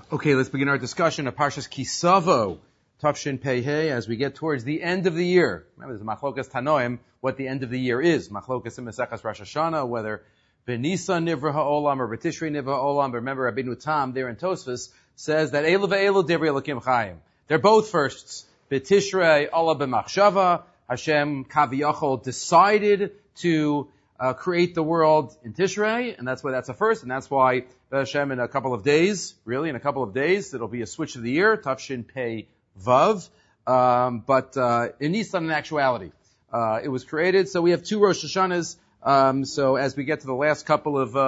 Okay, let's begin our discussion of Parshas Kisavo, Tafshin Pei Hey, as we get towards the end of the year. Remember, there's Machlokas Tanoim, what the end of the year is. Machlokas in Mesechas Rosh Hashanah, whether B'Nisan Nivra Ha'olam or B'Tishrei Nivra Ha'olam. But remember, Rabbeinu Tam there in Tosfos says that Eilu ve'Eilu Divrei Elokim Chaim. They're both firsts. B'Tishrei Allah b'Machshava. Hashem Kaviyachol decided to create the world in Tishrei, and that's why that's a first, and that's why Hashem in a couple of days, it'll be a switch of the year, Tafshin Pei Vav, but in Nisan in actuality, it was created. So we have two Rosh Hashanahs. So as we get to the last couple of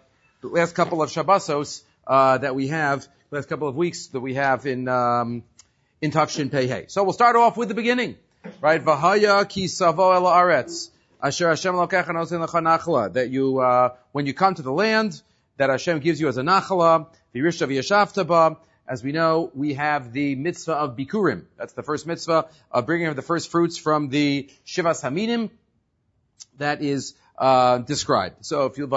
Shabbosos that we have, last couple of weeks that we have in Tafshin Pei Hey. So we'll start off with the beginning, right? V'haya ki savo el haaretz. Asher Hashem Elokecha nosen lecha nachla, that you, when you come to the land, that Hashem gives you as a nachla, v'yirishta v'yashavta ba. As we know, we have the mitzvah of Bikurim. That's the first mitzvah of bringing the first fruits from the Shivas Haminim that is described. So if you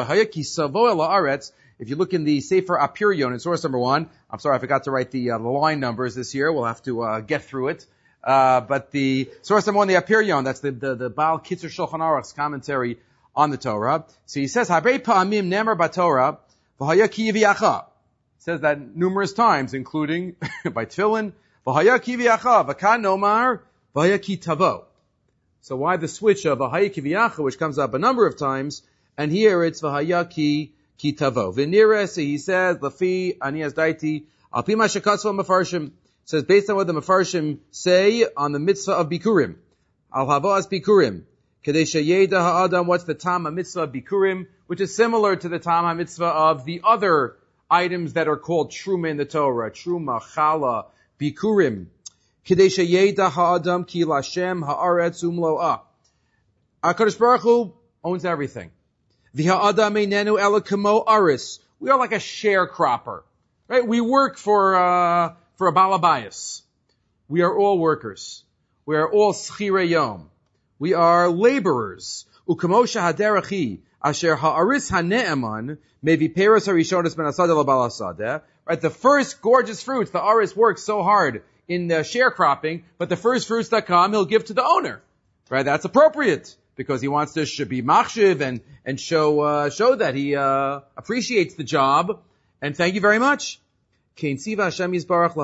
if you look in the Sefer Apirion in source number 1, I'm sorry I forgot to write the line numbers this year. We'll have to get through it. But the source number 1, the Apirion, that's the Baal Kitzur Shulchan Aruch's commentary on the Torah. So he says, Harei pa'amim nemer b'Torah v'haya ki yiviacha. Says that numerous times, including by Tefillin, v'haya ki yiviacha v'kan nomar v'haya ki tavo. So why the switch of v'haya ki yiviacha, which comes up a number of times, and here it's v'haya ki tavo. V'nires, he says, lafi anias daiti al pi ma shekatzva mefarshim. Says based on what the Mefarshim say on the mitzvah of Bikurim. Al havas Bikurim. Kadesh yeda ha'adam, what's the Tama mitzvah of Bikurim, which is similar to the Tama mitzvah of the other items that are called Truma in the Torah. Truma, Chala, Bikurim. Kadesh yeda ha'adam ki lashem ha'aretz umlo'ah. HaKadosh Baruch Hu owns everything. V'ha'adam einenu ela kamo aris. We are like a sharecropper. Right? We work for a balabayas. We are all workers. We are all schirei yom. We are laborers. Ukamosha haderachi asher ha'aris hane'eman maybe peros harishonis ben asadeh l'balasadeh. Right, the first gorgeous fruits, the aris works so hard in the sharecropping, but the first fruits that come, he'll give to the owner. Right, that's appropriate because he wants to be machshiv and show that he appreciates the job. And thank you very much. So that's why Kadosh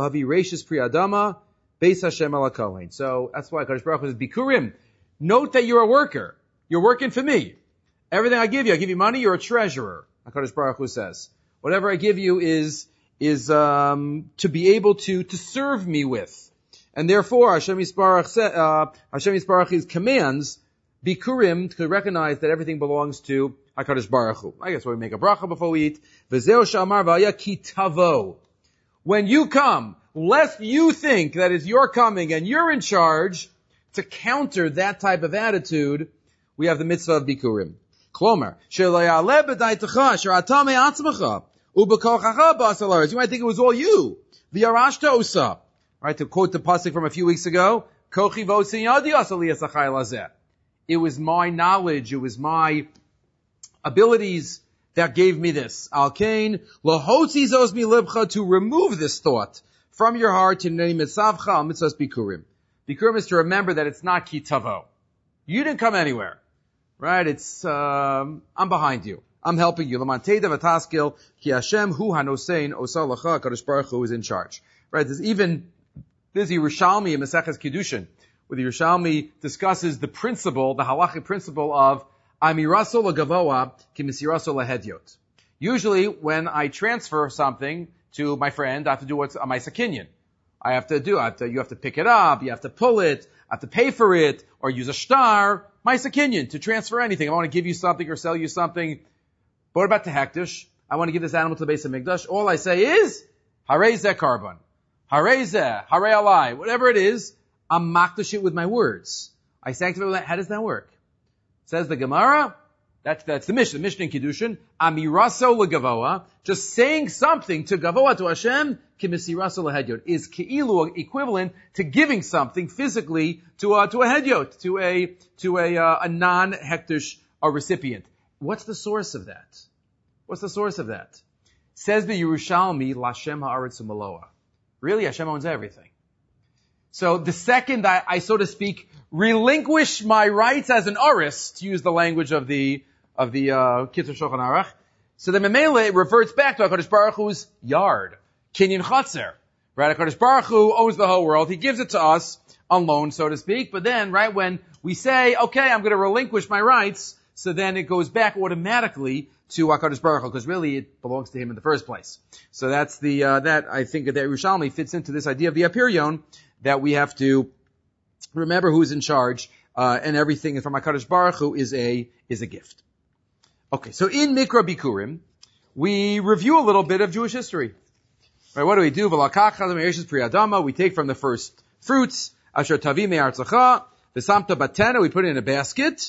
Baruch Hu says, Bikurim, note that you're a worker. You're working for me. Everything I give you money, you're a treasurer. Kadosh Baruch Hu says, whatever I give you is to be able to serve me with. And therefore, Hashem Yisbarach's commands Bikurim to recognize that everything belongs to HaKadosh Baruch Hu. I guess we make a bracha before we eat. V'zeo shamar v'aya ki tavo. When you come, lest you think that it's your coming and you're in charge, to counter that type of attitude, we have the mitzvah of Bikurim. Klomer, shelo ya'aleh b'daitecha asher ata me'atzmecha u'b'kochacha ba'asal haaretz. You might think it was all you. V'yarashta osa. Right, to quote the pasuk from a few weeks ago, Kochi v'osin yadi asal liyasachai lazeh. It was my knowledge, it was my abilities that gave me this. Al kain lahotzi zos mi libcha, to remove this thought from your heart. Hineni mitzavcha al mitzvahs bikurim. Bikurim is to remember that it's not ki tavo. You didn't come anywhere, right? It's I'm behind you. I'm helping you. Laman teda v'taskil ki Hashem hu hanosein osalacha. Kadosh Baruch Hu is in charge, right? There's Yerushalmi in Maseches Kiddushin, where the Yerushalmi discusses the principle, the halachic principle of Amiraso legavoa ki misiraso lehedyot. Usually, when I transfer something to my friend, I have to do what's a ma'aser kinyan. You have to pick it up, you have to pull it, I have to pay for it, or use a shtar, ma'aser kinyan, to transfer anything. I want to give you something or sell you something. But what about the hektish? I want to give this animal to the Beis HaMikdash. All I say is, harei zeh karban. Harei zeh, harei alai. Whatever it is, I'm makdash it with my words. I sanctify with that. How does that work? Says the Gemara, that's the Mishnah in Kiddushin, Amiraso legavoa, just saying something to gavoa, to Hashem, kimisiraso lehedyot, is keilu equivalent to giving something physically to a hedyot, to a non-hektish recipient. What's the source of that? Says the Yerushalmi, Lashem ha'aretz u'maloa. Really, Hashem owns everything. So the second I, so to speak, relinquish my rights as an aris, to use the language of the Kitzur Shulchan Aruch, so the Memele, it reverts back to HaKadosh Baruch Hu's yard, Kinyan Chatzer. Right? HaKadosh Baruch Hu owns the whole world. He gives it to us on loan, so to speak. But then, right, when we say, okay, I'm going to relinquish my rights, so then it goes back automatically to HaKadosh Baruch Hu, because really it belongs to him in the first place. So that's that I think that Yerushalmi fits into this idea of the Apirion, that we have to remember who's in charge, and everything from HaKadosh Baruch Hu is a gift. Okay, so in Mikra Bikurim, we review a little bit of Jewish history. Right, what do we do? We take from the first fruits, Asher Tavi Me'artzacha, V'samta Batena, we put it in a basket,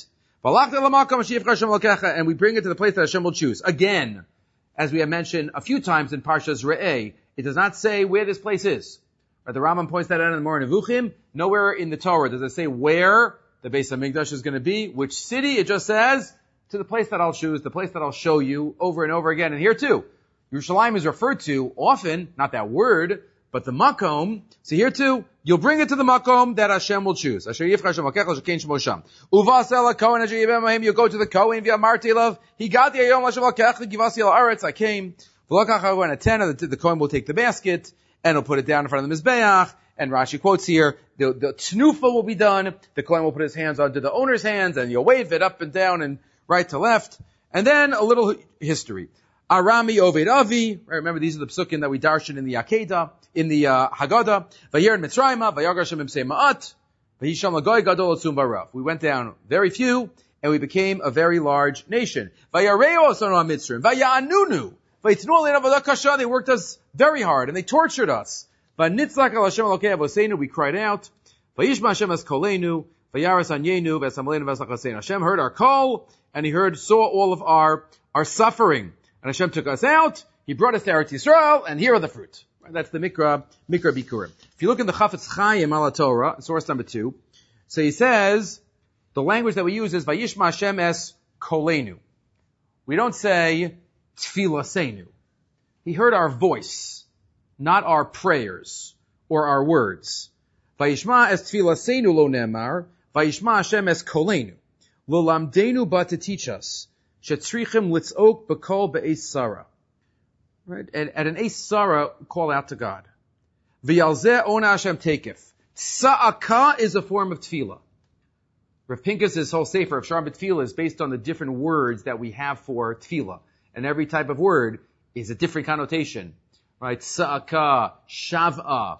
and we bring it to the place that Hashem will choose. Again, as we have mentioned a few times in Parshas Re'eh, it does not say where this place is. Right, the Rambam points that out in the Moreh Nevuchim. Nowhere in the Torah does it say where the Beis HaMikdash is going to be, which city. It just says, to the place that I'll choose, the place that I'll show you over and over again. And here too, Yerushalayim is referred to often, not that word, but the makom. So here too, you'll bring it to the makom that Hashem will choose. Asher yifcha Hashem lakecha shekein shmo sham. Uvasel hakohen asher yibem mahim, you go to the kohen v'amarti love. Higati hayom Hashem lakecha givasi al aretz. I came. V'lokach hakohen atena. The kohen will take the basket and he'll put it down in front of the mizbeach. And Rashi quotes here, the tnufa will be done. The kohen will put his hands onto the owner's hands, and you'll wave it up and down and right to left. And then a little history. Arami Oved Avi, right, remember these are the psukim that we darshan in the Akedah, in the Haggadah. Vayer Mitzrayma, Vayagar Hashem Imsei Ma'at, Vayisham Lagoy Gadol Atzum Barav. We went down very few, and we became a very large nation. Vayareo Asanu HaMitzrim, Vayanunu, Vayitnu Aleinu Avodah Kasha, they worked us very hard, and they tortured us. Vanitzlak Al Hashem Elokei Avoseinu, we cried out. Vayishma Hashem Es Koleinu, Vayaras Anyenu, Vesamaleinu Vesachaseinu. Hashem heard our call, and he saw all of our suffering. And Hashem took us out, he brought us to Eretz Yisrael, and here are the fruit. That's the Mikra Bikurim. If you look in the Chafetz Chaim ala Torah, source number 2, so he says, the language that we use is Vayishma Hashem Es Koleinu. We don't say Tfilaseinu. He heard our voice, not our prayers, or our words. Vayishma Es Tfilaseinu lo nemar, Vayishma Hashem Es Koleinu. Lo lamdeinu ba to teach us. Shetzrichim litzok b'kol be'es Sarah. Right? At an Eis Sarah, call out to God. V'yalzeh ona Hashem tekef. Tza'aka is a form of tefillah. Rav Pinkus's whole sefer of Shar B'Tefillah is based on the different words that we have for tefillah. And every type of word is a different connotation. Right? Tza'aka, shav'a,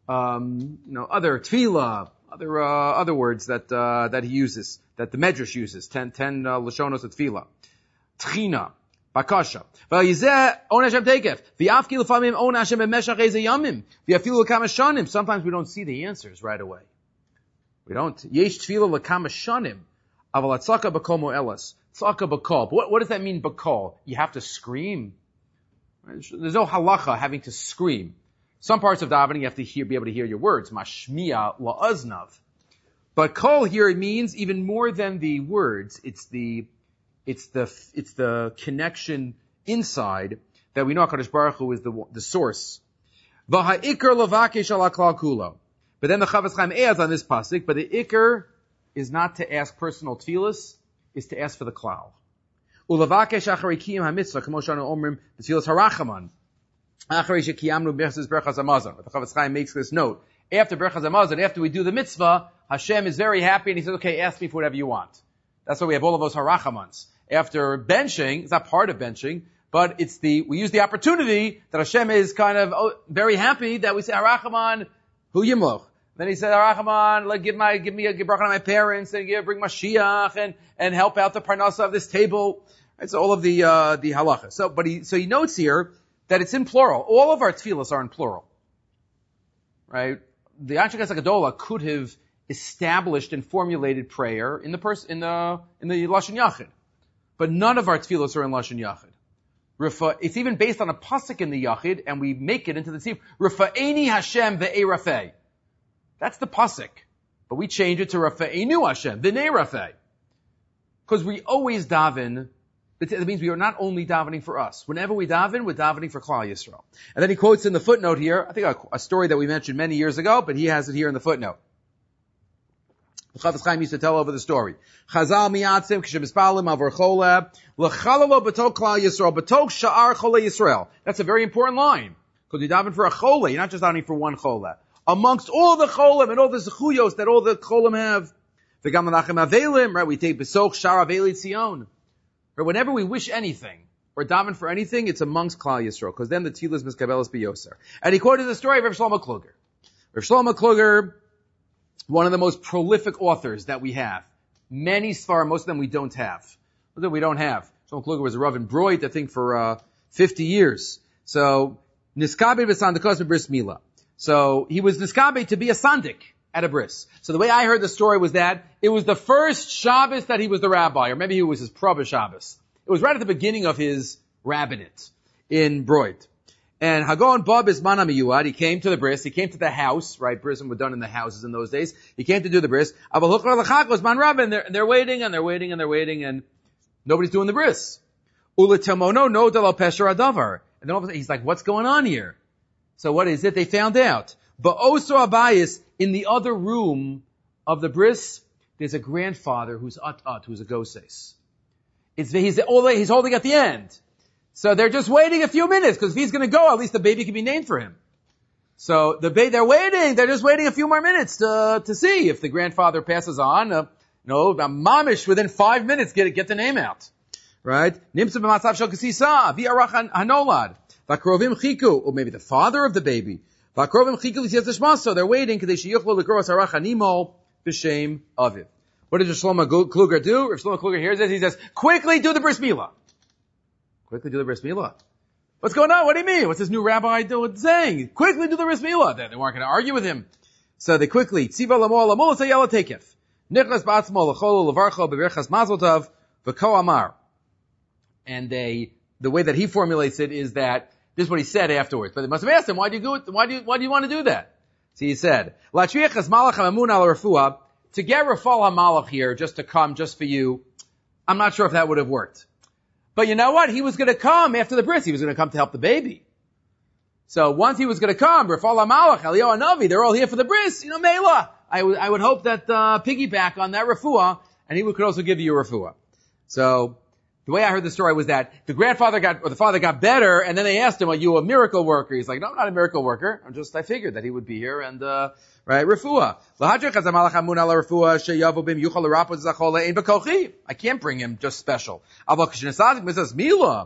other tefillah, other words that he uses, that the Medrash uses, 10 lashonos of tefillah. Tchina, bakasha. V'yizeh on Hashem tekef. V'yafki l'famim on Hashem b'meshach eze yamim. V'yafilu l'kam shanim. Sometimes we don't see the answers right away. We don't. Yesh tefillah l'kam shanim. Aval atzaka b'kol mo'elas. Tzaka b'kol. What does that mean, b'kol? You have to scream. There's no halacha having to scream. Some parts of davening you have to be able to hear your words. Mashmiya la'aznav. But kol here it means even more than the words. It's the connection inside that we know HaKadosh Baruch Hu is the source. V'ha'ikr levakesh ala klal kulo. But then the Chafetz Chaim adds on this pasuk, but the ikr is not to ask personal tefillas, is to ask for the klal. Ulevakesh acharei kiyum hamitzvah, kamo shanu omrim, b'tefillas harachaman. Acharei shekiyamnu b'chas berachas hamazon. But the Chafetz Chaim makes this note. After berachas hamazon, after we do the mitzvah, Hashem is very happy and he says, okay, ask me for whatever you want. That's why we have all of those harachamans. After benching, it's not part of benching, but we use the opportunity that Hashem is kind of very happy that we say, harachaman, hu yimloch. Then he said, harachaman, give me a bracha to my parents, and bring Mashiach, and help out the parnasa of this table. Right, so all of the halachas. So he notes here that it's in plural. All of our tefillas are in plural. Right? The Anshe Knesset Gedola could have established and formulated prayer in the Lashon Yachid. But none of our tefillos are in Lashon Yachid. It's even based on a pasuk in the Yachid, and we make it into the tzif. Rafa'eni Hashem ve'ei rafei. That's the pasuk. But we change it to Rafa'enu Hashem ve'nei rafei. Because we always daven That means we are not only davening for us. Whenever we daven, we're davening for Klal Yisrael. And then he quotes in the footnote here, I think a story that we mentioned many years ago, but he has it here in the footnote. The Chafetz Chaim used to tell over the story. Chazal miyatzim k'shebispalim avor chola l'chalalo b'tok Klal Yisrael b'tok sha'ar chola Yisrael. That's a very important line. Because you're davening for a chola. You're not just davening for one chola. Amongst all the cholim and all the zechuyos that all the cholim have. V'gam menachem avelim, right? We take besoch shar aveli tzion. Or whenever we wish anything, or daven for anything, it's amongst Klal Yisrael, because then the Tzilas Miskabelas B'Yoser. And he quoted the story of Rav Shlomo Kluger. Rav Shlomo Kluger, one of the most prolific authors that we have. Many Sfarim, most of them we don't have. Most of them we don't have. Shlomo Kluger was a Rav in Broit, I think, for 50 years. So, Niskabe b'sandikos b'bris Mila. So, he was Niskabe to be a sandik at a bris. So the way I heard the story was that it was the first Shabbos that he was the rabbi, or maybe it was his Prabba Shabbos. It was right at the beginning of his rabbinate in Broid. And Hagon Bab is Mana Miyuad, he came to the bris, he came to the house, right? Brisim were done in the houses in those days. He came to do the bris. And they're waiting, and they're waiting, and they're waiting, and nobody's doing the bris. Ulatemono no de la pesher adavar. And then all of a sudden he's like, what's going on here? So what is it? They found out. Ba'oso abayis, in the other room of the bris, there's a grandfather who's who's a goses. He's holding at the end. So they're just waiting a few minutes, because if he's going to go, at least the baby can be named for him. So they're waiting. They're just waiting a few more minutes to see if the grandfather passes on. Mamish within 5 minutes get the name out, right? Nimtzu b'matzav shel kasisa v'arach hanolad v'akrovim chiku, or maybe the father of the baby. V'akrovim chiku l'siyas l'shmaso. They're waiting because they sheyuchlo l'kros harach hanimo b'shem aviv. What does Shlomo Kluger do? If Shlomo Kluger hears this, he says, quickly do the bris milah. Quickly do the bris milah. What's going on? What do you mean? What's this new rabbi saying? Quickly do the bris milah. They weren't going to argue with him. So they quickly, tziva lamo lamo sayala tekef. Nichlas ba'atzmo l'cholo levarcho beverchas mazel tov v'ko amar. And the way that he formulates it is that this is what he said afterwards. But they must have asked him, why do you want to do that? So he said, Latriachas malach ha'mamun al refuah, to get Rafal HaMalach here, just to come, just for you, I'm not sure if that would have worked. But you know what? He was going to come after the bris. He was going to come to help the baby. So once he was going to come, Rafal HaMalach, Eliyahu Hanavi, they're all here for the bris. Mela. I would hope that piggyback on that refuah, and he could also give you a refuah. So the way I heard the story was that the father got better, and then they asked him, are you a miracle worker? He's like, no, I'm not a miracle worker. I figured that he would be here, and right, refuah. I can't bring him just special. The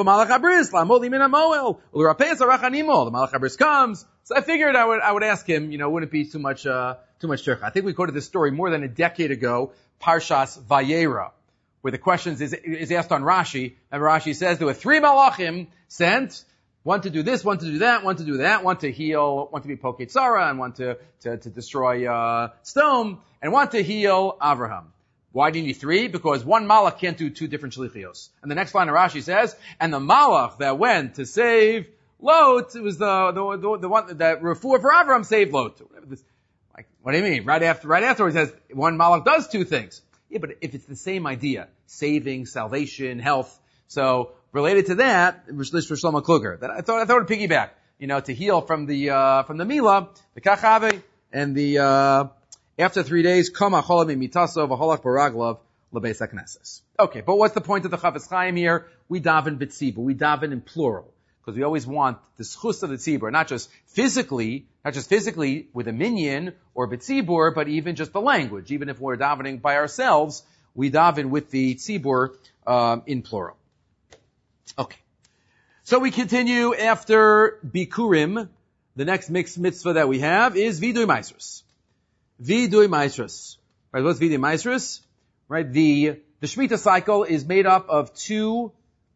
Malach HaBris comes. So I figured I would ask him, wouldn't it be too much shircha. I think we quoted this story more than a decade ago, Parshas Vayera, where the question is asked on Rashi, and Rashi says there were 3 malachim sent, one to do this, one to do that, one to do that, one to heal, one to be Poket Sarah, and one to destroy Stone, and one to heal Avraham. Why do you need 3? Because one malach can't do 2 different shlichios. And the next line of Rashi says, and the malach that went to save Lot, it was the one that refuah for Avraham saved Lot. What do you mean? Right afterwards he says one malach does 2 things. Yeah, but if it's the same idea, saving, salvation, health, so related to that, it was for Shlomo Kluger. That I thought it'd piggyback, to heal from the Mila, the Kachave, and the after 3 days, Kama Cholam Mitaso v'Holach Baraglov Lebeis HaKnesses. Okay, but what's the point of the Chafetz Chaim here? We daven b'tzibur, we daven in plural, because we always want the schus of the tzibur, not just physically with a minyan or b'tzibur, but even just the language. Even if we're davening by ourselves, we daven with the tzibur in plural. Okay. So we continue after Bikurim. The next mixed mitzvah that we have is Vidui Maasros. Vidui Maasros. Right, what's Vidui Maasros? Right, the Shemitah cycle is made up of two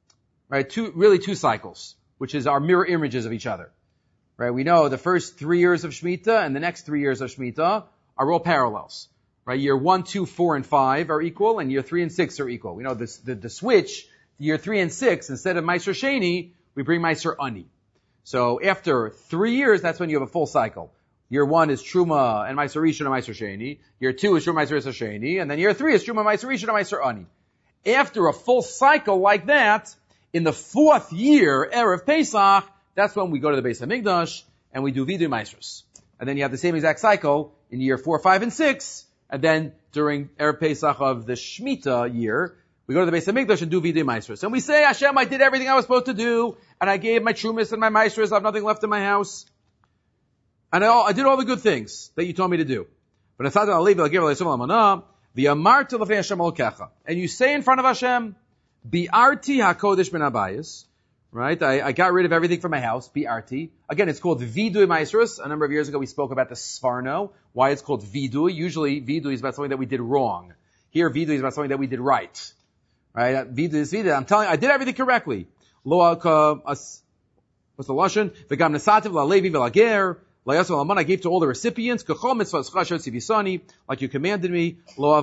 cycles, which is our mirror images of each other. Right, we know the first 3 years of Shemitah and the next 3 years of Shemitah are all parallels. Right, year 1, 2, 4, and 5 are equal, and year 3 and 6 are equal. We know this, the switch, year 3 and 6, instead of Meiser Sheni, we bring Meiser Ani. So after 3 years, that's when you have a full cycle. Year 1 is Truma and Meiser Rishon and Meiser Sheni. Year 2 is Truma, Meiser Sheni. And then year 3 is Truma, Meiser Rishon and Meiser Ani. after a full cycle like that, in the 4th year, Erev Pesach, that's when we go to the Beis HaMikdash and we do Vidui Maasros. And then you have the same exact cycle in year 4, 5, and 6. And then during Erev Pesach of the Shemitah year, we go to the Beis HaMikdash and do Vidui Maasros. And we say, Hashem, I did everything I was supposed to do, and I gave my Trumas and my Maasros, I have nothing left in my house. And I did all the good things that you told me to do. But and you say in front of Hashem, Bi'arti HaKodesh Ben Abayis, right? I got rid of everything from my house, Bi'arti. Again, it's called Vidui Maasros. A number of years ago we spoke about the Sfarno, why it's called Vidui. Usually Vidui is about something that we did wrong. Here Vidui is about something that we did right. Right? Vidui is Vidui. I'm telling you, I did everything correctly. What's the Lashon? V'gam nesativ la'levi v'lager. I gave to all the recipients, like you commanded me.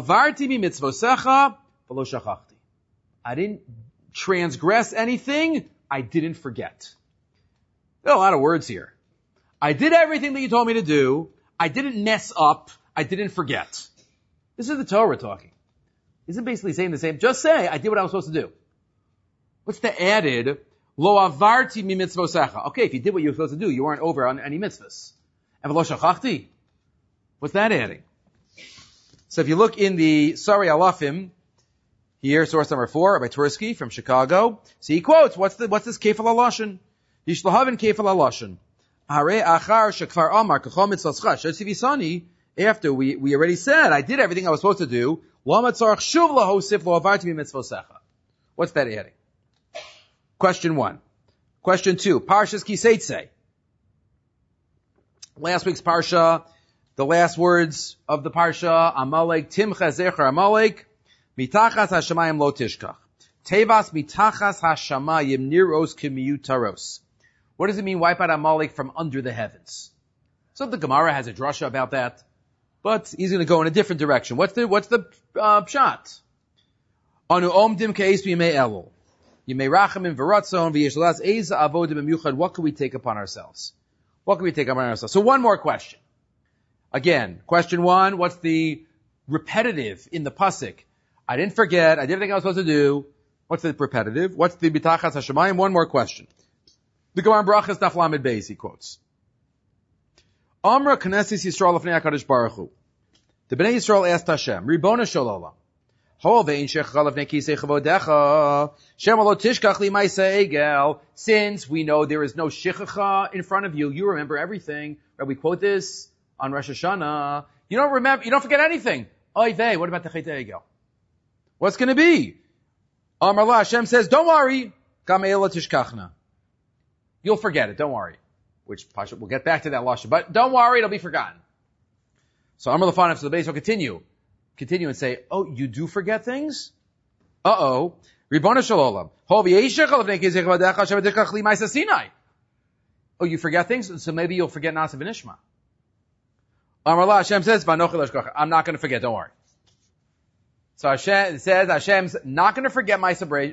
I didn't transgress anything. I didn't forget. There are a lot of words here. I did everything that you told me to do. I didn't mess up. I didn't forget. This is the Torah talking. Isn't basically saying the same. Just say, I did what I was supposed to do. What's the added? Lo avarti mi mitzvosecha. Okay, if you did what you were supposed to do, you weren't over on any mitzvahs. And v'lo shachachti. What's that adding? So if you look in the Sari Alafim, here, source number 4, by Tursky from Chicago. So he quotes, what's this kefal halashon? Yishlahavin kefal halashon. Hare achar shekvar amar kachom mitzvascha shetzivisani. After we already said, I did everything I was supposed to do. Lama tzarach shuv lahosif lo avarti mi mitzvosecha. What's that adding? Question 1. Question 2. Parshas Kiseitze. Last week's Parsha, the last words of the Parsha, Amalek, Timcha Zecher Amalek, Mitachas Hashamayim Lo Tishkach. Tevas Mitachas Hashamayim Niros Kimiyutaros. What does it mean, wipe out Amalek from under the heavens? So the Gemara has a drasha about that, but he's going to go in a different direction. What's the pshat? Anu omdim ke'es b'yimei Elul. What can we take upon ourselves? What can we take upon ourselves? So one more question. Again, question 1, what's the repetitive in the pasuk? I didn't forget, I did everything I was supposed to do. What's the repetitive? What's the bitachas hashamayim? One more question. The Gemara Brachas Daf Lamed Beis, he quotes. Amra Knesset Yisrael Lefnei HaKadosh Baruch Hu. The Bnei Yisrael asked Hashem, Ribona Shel Olam. Since we know there is no shichacha in front of you, you remember everything. Right? We quote this on Rosh Hashanah. You don't forget anything. Oy vey, what about the Chet Egel? What's going to be? Amar La, Hashem says, don't worry. You'll forget it, don't worry. Which, Pasha, we'll get back to that Lashon, but don't worry, it'll be forgotten. So Amar Lefanef, so the base will continue and say, oh, you do forget things? Uh-oh. Ribona Shalom. Oh, you forget things? So maybe you'll forget Nasa v'Nishma. Amar La, Hashem says, I'm not going to forget, don't worry. So Hashem says, Hashem's not going to forget Nasa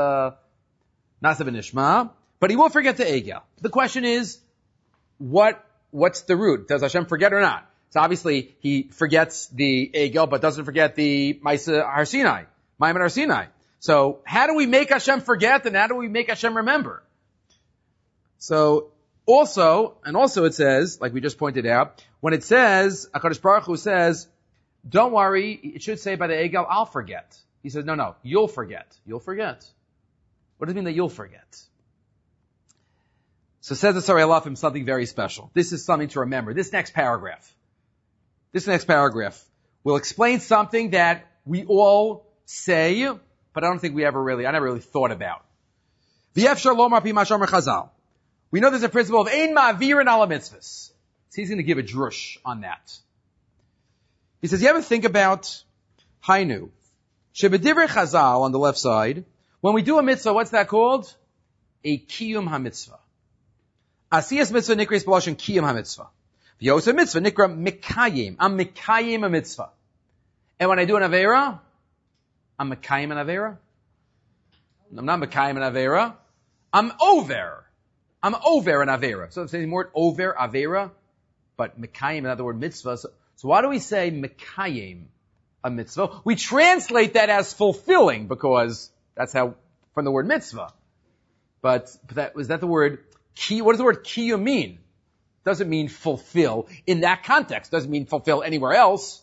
v'Nishma, but he will forget the Egel. The question is, what's the root? Does Hashem forget or not? So obviously, he forgets the Egel, but doesn't forget the Maisa Har Sinai, Maimon Har Sinai. So, how do we make Hashem forget, and how do we make Hashem remember? So, also it says, like we just pointed out, when it says, HaKadosh Baruch Hu says, don't worry, it should say by the Egel, I'll forget. He says, no, you'll forget. You'll forget. What does it mean that you'll forget? So says the Sari Alafim something very special. This is something to remember. This next paragraph will explain something that we all say, but I never really thought about. We know there's a principle of ein ma'avirin ala mitzvahs. So he's going to give a drush on that. He says, you ever think about Hainu? Shebedivrei Chazal on the left side, when we do a mitzvah, what's that called? A kiyum ha-mitzvah. Asiyas mitzvah nikris b'lashon kiyum ha-mitzvah. V'yosa mitzvah nikra mikayim. I'm mikayim a mitzvah. And when I do an avera, I'm mikayim an avera. I'm not mikayim an avera. I'm over an avera. So it's saying more over avera, but mikayim, in other words, mitzvah. So why do we say mikayim? a mitzvah. We translate that as fulfilling because that's how, from the word mitzvah. But is that the word ki? What does the word kiyum mean? Doesn't mean fulfill in that context. Doesn't mean fulfill anywhere else.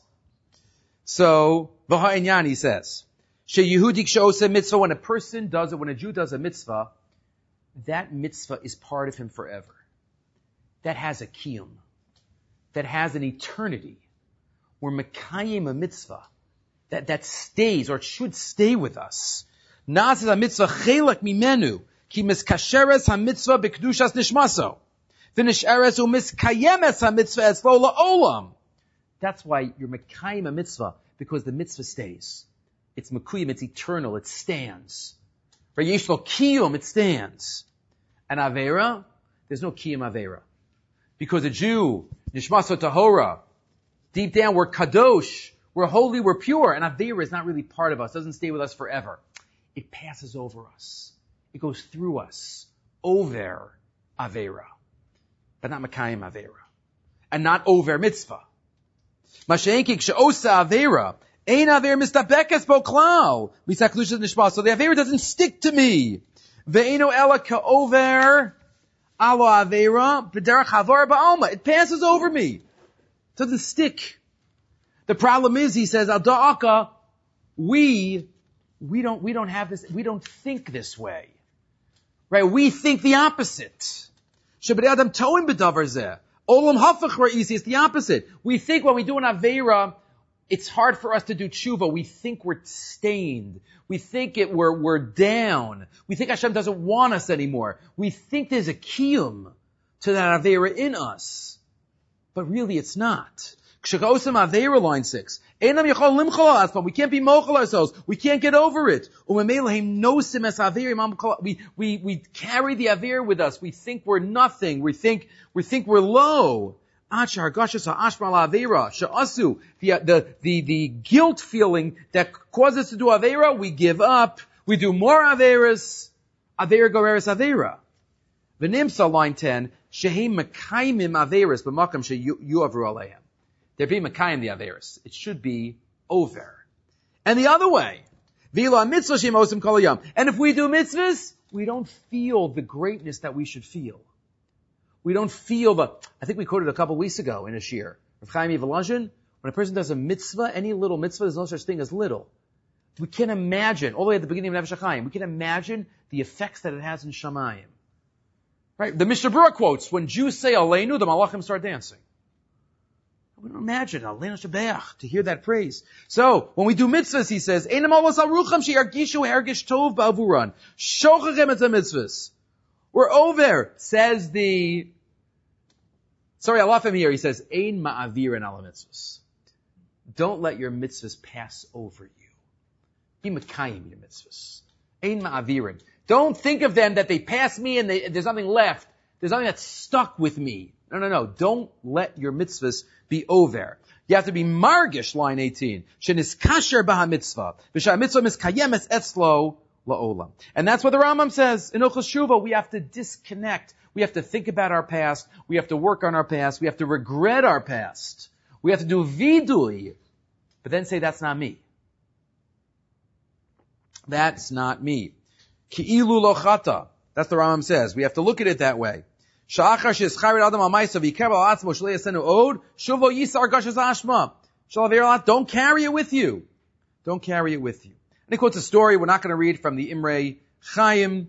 So, v'ha'inyan, he says, she'yehudik she'oseh mitzvah, when a person does it, when a Jew does a mitzvah, that mitzvah is part of him forever. That has a kiyum. That has an eternity. We're mekayim a mitzvah. That stays, or it should stay with us. Na'aseh ha-mitzvah chelak mimenu, ki miskasheres ha-mitzvah b'kedushas nishmaso. V'nisheres u'miskayemes ha-mitzvah etzlo la'olam. That's why you're mekayim a mitzvah, because the mitzvah stays. It's mekuyim, it's eternal, it stands. Right? Yeshlo kiyum, it stands. And avera, there's no kiyum avera. Because a Jew, nishmaso tahora, deep down we're kadosh, we're holy, we're pure, and avera is not really part of us, doesn't stay with us forever. It passes over us. It goes through us. Over avera. But not mekayim avera. And not over mitzvah. Masha'enki k'she'osa avera, ein avera mistabekes bo klal, misaklushas nishma. So the avera doesn't stick to me. Ve'eno ela ka'over alo avera b'derech havor ba'alma. It passes over me. It doesn't stick. The problem is, he says, al da'aka, we don't have this, we don't think this way. Right? We think the opposite. Sheb'nei adam to'im b'davar zeh. Olam hafach ra'isi, it's the opposite. We think when we do an Aveira, it's hard for us to do tshuva. We think we're stained. We think we're down. We think Hashem doesn't want us anymore. We think there's a kiyum to that Aveira in us. But really it's not. K'shekosem Aveira, line 6. Einam yachol limchol al we can't be mochel ourselves. We can't get over it. Umemelehem nosim es Aveira. We carry the Aveira with us. We think we're nothing. We think we're low. The guilt feeling that causes us to do Aveira, we give up. We do more Aveiras. Aveira goreres Aveira. V'nimsa, line 10. Shehem mekaimim Aveiras b'makam she'yuavru aleihem. They're being mekayim the Aveiras. It should be over. And the other way. V'ila mitzvah shemosim kol hayam. And if we do mitzvahs, we don't feel the greatness that we should feel. We don't feel I think we quoted a couple weeks ago in a shir, Rav Chaim Volozhin, when a person does a mitzvah, any little mitzvah, there's no such thing as little. We can imagine, all the way at the beginning of Nefesh HaChaim, we can imagine the effects that it has in Shamayim. Right? The Mishnah Berurah quotes, when Jews say Aleinu, the Malachim start dancing. We don't imagine Aleinu Shabeach, to hear that praise. So, when we do mitzvahs, he says, Einam alos arucham she'yargishu hergish tov ba'avuran. Shochachem et mitzvahs. We're over, says Alafim here, he says, Ein ma'avirin ala mitzvahs. Don't let your mitzvahs pass over you. Be mekayim your mitzvahs. Ein ma'avirin. Don't think of them that they pass me and there's nothing left. There's nothing that's stuck with me. No. Don't let your mitzvahs be over. You have to be margish, line 18. Sheniskasher baha mitzvah. V'sha mitzvah miskayemes etzlo la'olam. And that's what the Rambam says. In Hilchos Shuvah, we have to disconnect. We have to think about our past. We have to work on our past. We have to regret our past. We have to do vidui. But then say, that's not me. That's not me. Ki'ilu lo chata. That's the Rambam says. We have to look at it that way. Sha'achar she'eschayir adam al-ma'isa v'yikev al-atzmo sh'lo yasenu od shuvo yisar gashas ashma. Don't carry it with you. Don't carry it with you. And he quotes a story we're not going to read from the Imrei Chaim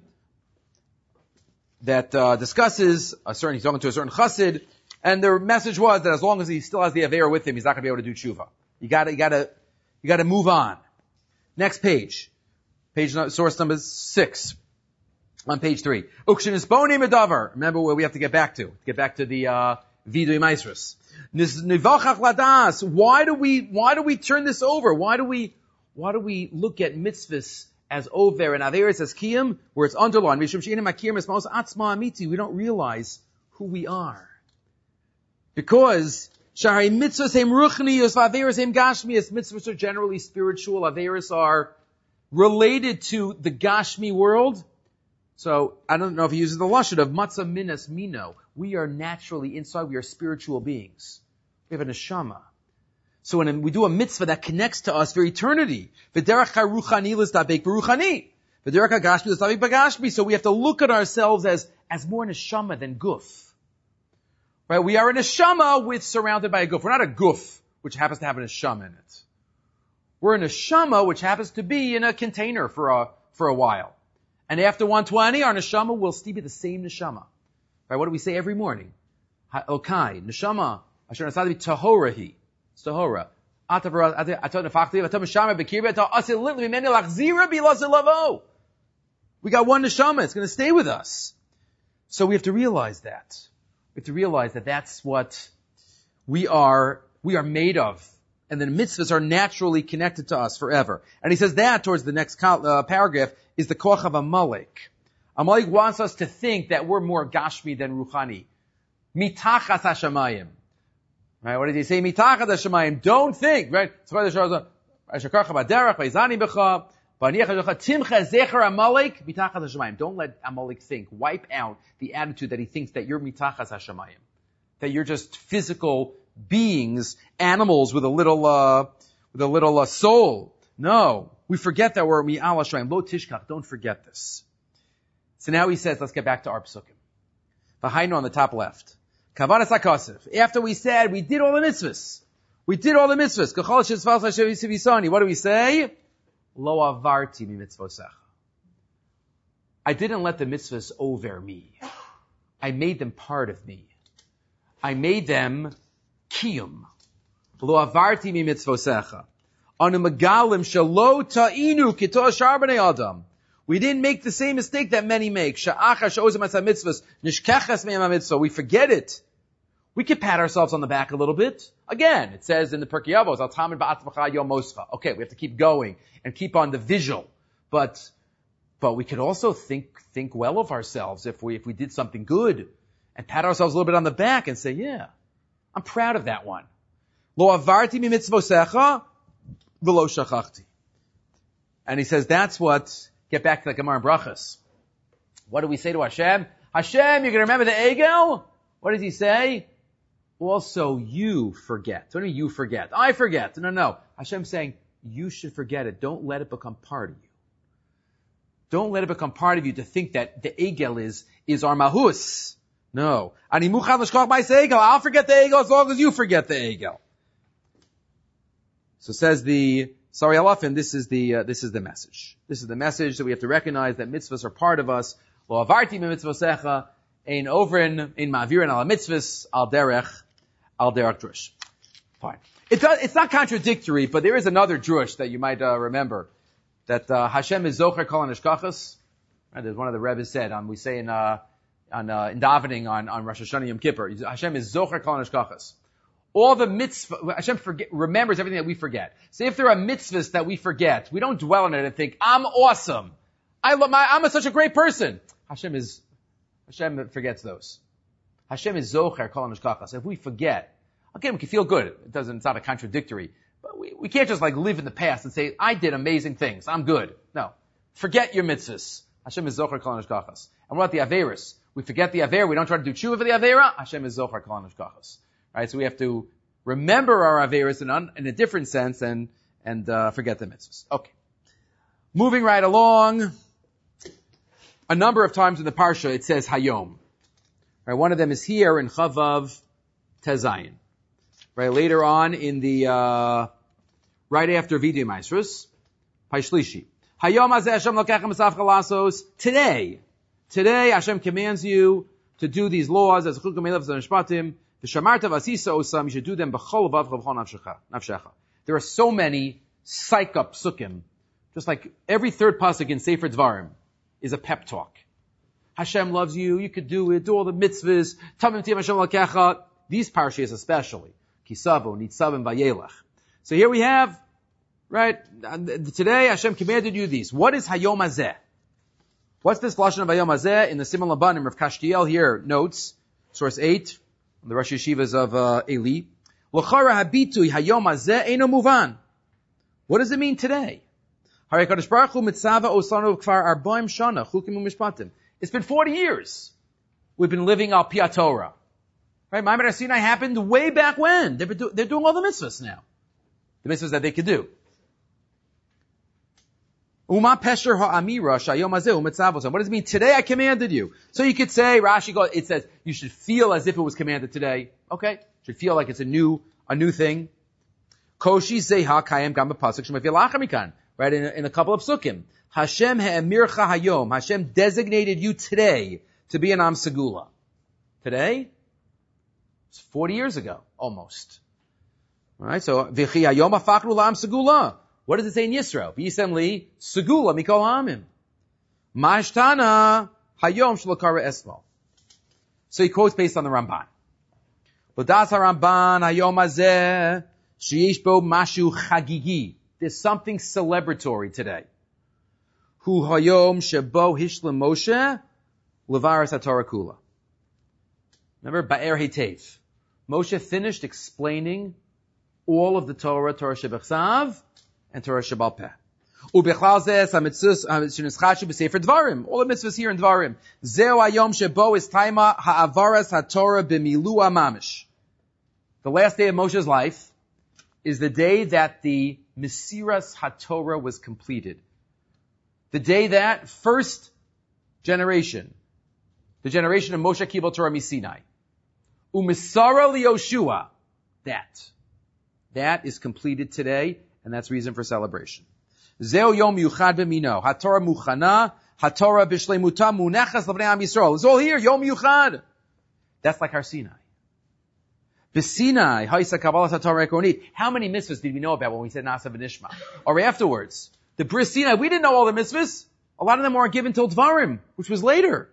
that discusses he's talking to a certain chassid, and the message was that as long as he still has the Aveira with him, he's not going to be able to do tshuva. You gotta move on. Next page. Source number 6. On page 3. Ukshin is boni medavar. Remember where we have to get back to. Get back to the Vidui Maisrus. Nivachach ladas. Why do we turn this over? Why do we look at mitzvahs as over and Averis as kiyum, where it's underlined? We don't realize who we are. Because shari mitzvahs hem ruchnius, Averis hem gashmius. Mitzvahs are generally spiritual. Averis are related to the Gashmi world. So, I don't know if he uses the lashon of matzah minas mino. We are naturally inside, we are spiritual beings. We have a neshama. So when we do a mitzvah that connects to us for eternity, v'derech haruchani l'stabek b'ruchani, v'derech hagashmi l'stabek b'gashmi. So we have to look at ourselves as more neshama than guf. Right? We are a neshama surrounded by a guf. We're not a guf which happens to have a neshama in it. We're a neshama which happens to be in a container for a while. And after 120, our neshama will still be the same neshama. Right? What do we say every morning? Okay, neshama, asher nasadi tahorahi. It's tahora. We got one neshama. It's going to stay with us. So we have to realize that. We have to realize that that's what we are made of. And the mitzvahs are naturally connected to us forever. And he says that towards the next paragraph is the koach of Amalek. Amalek wants us to think that we're more gashmi than ruchani. Mitachas hashamayim. Right? What did he say? Mitachas hashamayim. Don't think, right? Don't let Amalek think. Wipe out the attitude that he thinks that you're mitachas hashamayim. That you're just physical beings, animals with a little soul. No. We forget that we're mi'al hashamayim. Lo tishkach. Don't forget this. So now he says, let's get back to our psukim. V'hainu on the top left. Kavanas HaKosef. After we said we did all the mitzvahs. What do we say? Lo avarti mi mitzvosecha. I didn't let the mitzvahs over me. I made them part of me. I made them kiyum. Lo avarti mi mitzvosecha. Anu megalim shelo ta'inu kito shar b'nei adam. We didn't make the same mistake that many make. Sha'achar she'ozem as ha-mitzvahs nishkechas me'em ha-mitzvah. We forget it. We could pat ourselves on the back a little bit. Again, it says in the Pirkei Avos, Al tamid ba'atzmacha yom moscha. Okay, we have to keep going and keep on the visual. But we could also think well of ourselves if we did something good and pat ourselves a little bit on the back and say, yeah, I'm proud of that one. Lo avarti mi mitzvosecha v'lo shachachti. And he says that's what. Get back to the Gemara and Brachas. What do we say to Hashem? Hashem, you're going to remember the Egel? What does he say? Also, you forget. What do you mean you forget? I forget. No. Hashem's saying, you should forget it. Don't let it become part of you. Don't let it become part of you to think that the Egel is our Mahus. No. Ani muchad l'shkoch b'is Egel. I'll forget the Egel as long as you forget the Egel. So says the Sorry, Alafin, this is the message. This is the message that we have to recognize that mitzvahs are part of us. Lo avarti mi mitzvosecha, ein ovrin, ein ma'avirin ala mitzvahs, al derech drush. Fine. It's not contradictory, but there is another drush that you might remember. That Hashem is zocher kol hanishkachas. Right, as one of the Rebbes said, we say in davening on Rosh Hashanah Yom Kippur, Hashem is zocher kol hanishkachas. All the mitzvah, Hashem remembers everything that we forget. So if there are mitzvahs that we forget, we don't dwell on it and think, I'm awesome. I'm such a great person. Hashem forgets those. Hashem is zocher kol hanishkachas. If we forget, again, we can feel good. It's not a contradictory. But we can't just live in the past and say, I did amazing things. I'm good. No. Forget your mitzvahs. Hashem is zocher kol hanishkachas. And what about the averis? We forget the aver. We don't try to do tshuva for the avera. Hashem is zocher kol hanishkachas. Right, so we have to remember our averis in a different sense and forget the mitzvahs. Okay. Moving right along, a number of times in the parsha it says hayom. Right, one of them is here in Chavav Tezayin. Right, later on in the right after Vidya Maasros, Paishlishi. Hayom hazeh Hashem lokechem esavcha lasos. Today Hashem commands you to do these laws as chukim elav mishpatim. You should do them b'chol vav chavchol nafshecha. There are so many psych up psukim. Just like every third pasuk in Sefer Dvarim is a pep talk. Hashem loves you. You could do it. Do all the mitzvahs. Tamim tiyam Hashem lakecha. These parshas especially. Kisavo, nitzavim, vayelach. So here we have, right, today Hashem commanded you these. What is Hayom Hazeh? What's this lashon of Hayom Hazeh? In the Siman Labanim, Rav Kashtiel here notes, source 8, the Rosh Yeshivas of Eli. L'chara habitui Hayom Hazeh eino muvan. What does it mean today? Harei Kadosh Baruch Hu mitzava osanu kfar arbaim shana chukim u'mishpatim. It's been 40 years. We've been living al pi Torah. Right? Ma'amad Sinai happened way back when. They're doing all the mitzvahs now. the mitzvahs that they could do. Uma pesher ha'amira shayom hazeh u'mitzavos. What does it mean? Today I commanded you. So you could say, Rashi goes, it says, you should feel as if it was commanded today. Okay. Should feel like it's a new thing. Koshi zeha kayem gam b'pasuk shemay v'lachamikan. Right, in a couple of sukkim. Hashem ha'emircha hayom. Hashem designated you today to be an Am Segula. Today? It's 40 years ago, almost. Alright, so, v'chi hayom hafachnu la'am Segula. What does it say in Yisro? V'yisem li Segula mikol ha'amim. Ma'ashtana hayom shalokara esmo. So he quotes based on the Ramban. L'das ha'Ramban hayom hazeh sheyesh bo mashu chagigi. There's something celebratory today. Hu hayom shebo hishlam Moshe levaras haTorah kula. Remember, Ba'er Hetev. Moshe finished explaining all of the Torah Shebechsav, and Torah Shebal Peh. Ubechlal zeh hamitzvos shenischashu b'sefer Dvarim. All the mitzvahs here in Dvarim. Zeu hayom shebo is taima ha'avaras haTorah b'milua mamish. The last day of Moshe's life is the day that the Mesiras HaTorah was completed. The day that first generation, the generation of Moshe Kibel Torah Misinai, Umisara Liyoshua, that is completed today, and that's reason for celebration. Zeo Yom Yuchad B'Mino, HaTorah Muchana, HaTorah B'Shleimuta Munechas L'Bnei Am Yisrael. It's all here, Yom Yuchad. That's like Har Sinai. B'Sinai, Haisa Kabbalah HaTorah Ekronit. How many mitzvahs did we know about when we said Nasa V'Nishma? Or afterwards? The Bris Sinai, we didn't know all the mitzvahs. A lot of them weren't given till Dvarim, which was later.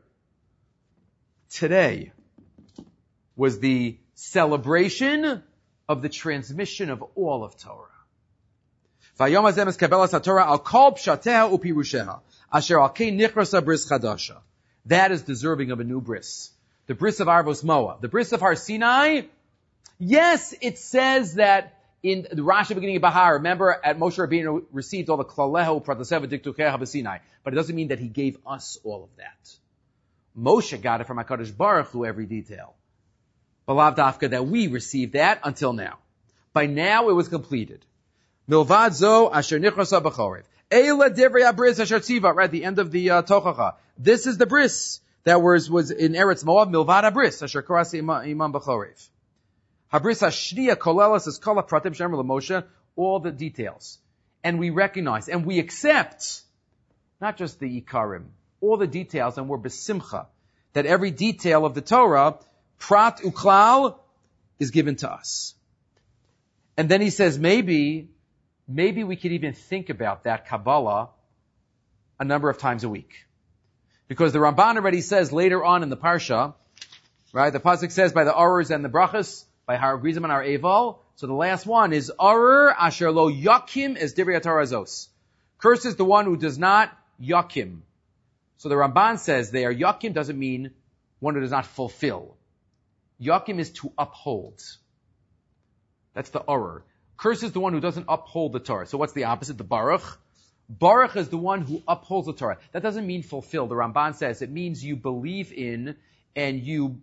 Today was the celebration of the transmission of all of Torah. Vayom hazeh es Kabbalas HaTorah al kol pshateha upirusheha, asher al kei nichrasa bris chadasha. That is deserving of a new bris. The bris of Arvos Moa. The bris of Har Sinai. Yes, it says that in the Rashi beginning of Bahar, remember, at Moshe Rabbeinu received all the klalehu prataseva diktukeha b'Sinai, but it doesn't mean that he gave us all of that. Moshe got it from HaKadosh Baruch Hu, every detail. B'lav dafka that we received that until now. By now it was completed. Milvad zo asher nichrasa b'chorev. Eila divrei abris asher tziva, right at the end of the Tochacha. This is the bris that was in Eretz Moab, Milvad abris asher karasi imam b'chorev. Habris hashniya kolelas is kol hapratim shemer l'Moshe, all the details. And we recognize, and we accept, not just the ikarim, all the details, and we're besimcha, that every detail of the Torah, prat uklal, is given to us. And then he says, maybe we could even think about that Kabbalah a number of times a week. Because the Ramban already says later on in the Parsha, right, the Pasuk says by the Arurs and the Brachas, by Har Grizim and Har Eval. So the last one is Arur Asher Lo Yakim Es Divrei Torah Zos. Cursed is the one who does not Yakim. So the Ramban says there, Yakim doesn't mean one who does not fulfill. Yakim is to uphold. That's the Arur. Cursed is the one who doesn't uphold the Torah. So what's the opposite? The Baruch. Baruch is the one who upholds the Torah. That doesn't mean fulfill. The Ramban says it means you believe in and you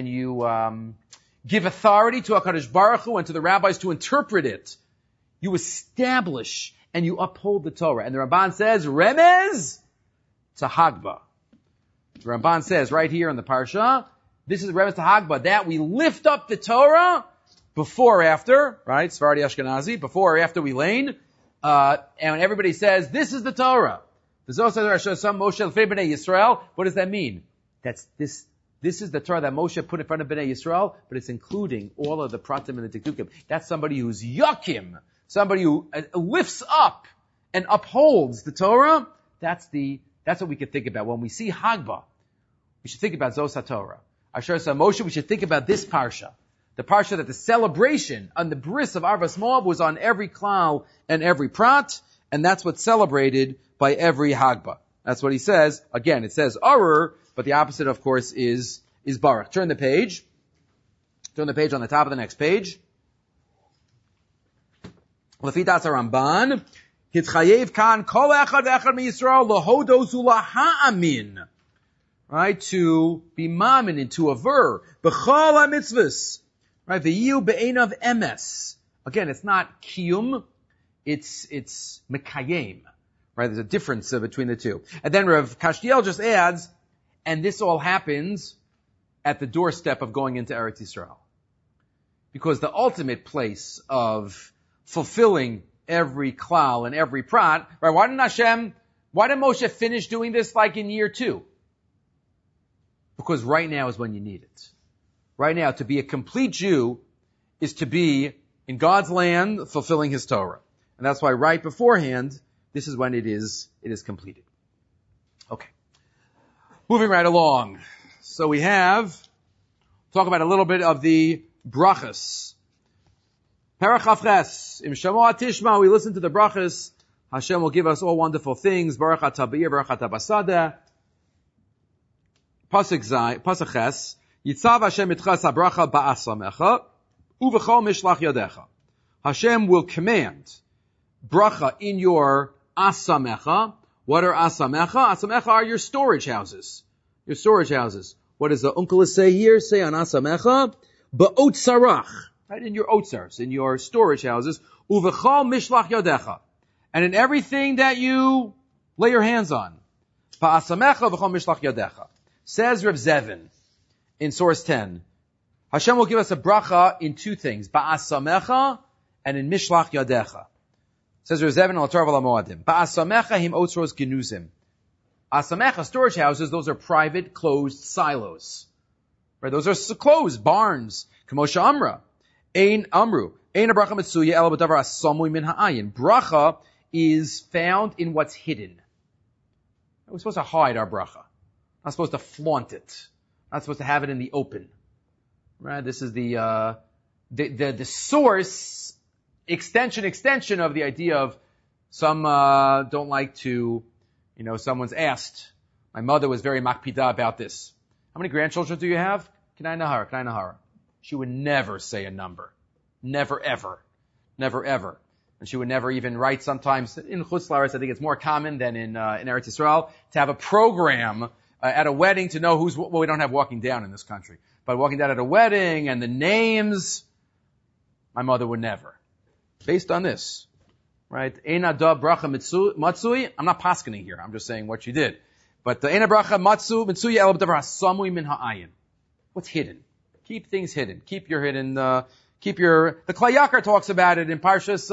give authority to HaKadosh Baruch Hu and to the rabbis to interpret it. You establish and you uphold the Torah. And the Ramban says, Remez to Hagba. The Ramban says right here in the Parsha, this is Remez to Hagba, that we lift up the Torah before or after, right? Sephardi Ashkenazi, before or after we lane. And everybody says, this is the Torah. The Zohar says, Moshe L'fnei Bnei Yisrael. What does that mean? This is the Torah that Moshe put in front of Bnei Yisrael, but it's including all of the pratim and the tiktukim. That's somebody who's yakim, somebody who lifts up and upholds the Torah. That's what we can think about. When we see Hagba, we should think about Zos HaTorah. Asher Sa Moshe, we should think about this Parsha. The Parsha that the celebration on the bris of Arvas Moab was on every klal and every prat, and that's what's celebrated by every Hagba. That's what he says. Again, it says Arur, but the opposite, of course, is Baruch. Turn the page. Turn the page on the top of the next page. Lefitas Ramban. Hitchayev kan kol echad ve'echad miYisrael lahodo zula ha'amin. Right? To be mamin, and to aver. B'chol ha'mitzvahs. Right? Ve'yu be'enav emes. Again, it's not kiyum. it's mekayem. Right? There's a difference between the two. And then Rav Kashtiel just adds, and this all happens at the doorstep of going into Eretz Yisrael. Because the ultimate place of fulfilling every klal and every prat, right? Why did Moshe finish doing this like in year 2? Because right now is when you need it. Right now, to be a complete Jew is to be in God's land fulfilling His Torah. And that's why right beforehand, this is when it is completed. Okay. Moving right along. So we talk about a little bit of the brachas. Perach Chavches. Im Shamoah Tishma, we listen to the brachas. Hashem will give us all wonderful things. Baruch atah b'ir, baruch atah basada. Pasuk Ches. Yitzav Hashem itcha sabracha ba'asamecha, uv'chol mishlach yadecha. Hashem will command bracha in your asamecha. What are asamecha? Asamecha are your storage houses. Your storage houses. What does the uncle say here? Say on asamecha, ba'otzarach. Right, in your otzars, in your storage houses. Uv'chol mishlach yadecha. And in everything that you lay your hands on. Ba'asamecha v'chol mishlach yadecha. Says Rav Zevin in source 10, Hashem will give us a bracha in 2 things, ba'asamecha and in mishlach yadecha. Says Rav Zevin al Torah v'lamoadim. Ba'asamecha him otzros genuzim. Asamecha, storage houses, those are private, closed silos. Right? Those are closed barns. K'mosha amra. Ein amru. Ein bracha mitzuya ela b'davar asamui min ha'ayin. Bracha is found in what's hidden. We're supposed to hide our bracha. Not supposed to flaunt it. Not supposed to have it in the open. Right? This is the source, extension of the idea of some, don't like to, someone's asked. My mother was very makpida about this. How many grandchildren do you have? Kanai Nahara. She would never say a number. Never ever. Never ever. And she would never even write sometimes in Chutz La'aretz. I think it's more common than in Eretz Yisrael to have a program at a wedding to know we don't have walking down in this country, but walking down at a wedding and the names, my mother would never. Based on this, right? Eina da bracha matsui. I'm not paskening here. I'm just saying what she did. But the eina bracha matsui el b'davar hasamui min ha'ayin. What's hidden? Keep things hidden. Keep your hidden, the Klai Yakar talks about it in Parshas,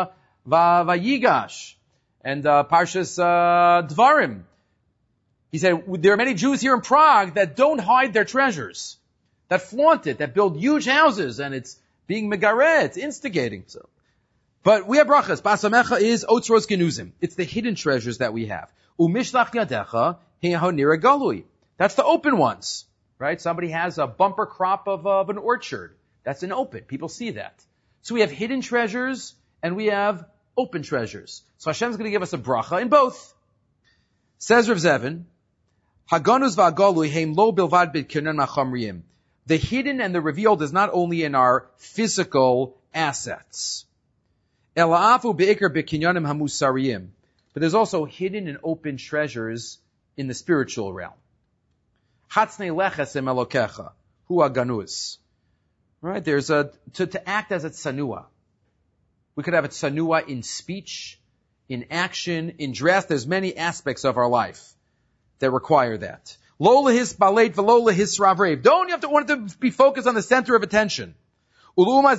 Vayigash and, Parshas, Dvarim. He said, there are many Jews here in Prague that don't hide their treasures, that flaunt it, that build huge houses, and it's being megareh, it's instigating. So, but we have brachas. Basamecha is otzros genuzim. It's the hidden treasures that we have. Umishlach yadecha he'hanira galui. That's the open ones, right? Somebody has a bumper crop of an orchard. That's an open. People see that. So we have hidden treasures and we have open treasures. So Hashem's going to give us a bracha in both. Says Rav Zevin, Haganuz v'agalui heim lo bilvad b'kirnan machamriyim. The hidden and the revealed is not only in our physical assets. Ela'afu be'ikar b'kinyanim hamusariyim. But there's also hidden and open treasures in the spiritual realm. Hatznei leches em elokecha hu haganuz. Right? There's to act as a tsanua. We could have a tsanua in speech, in action, in dress. There's many aspects of our life that require that. Lo lehis baleit v'lo lehis ravrev. Don't you have to want it to be focused on the center of attention. But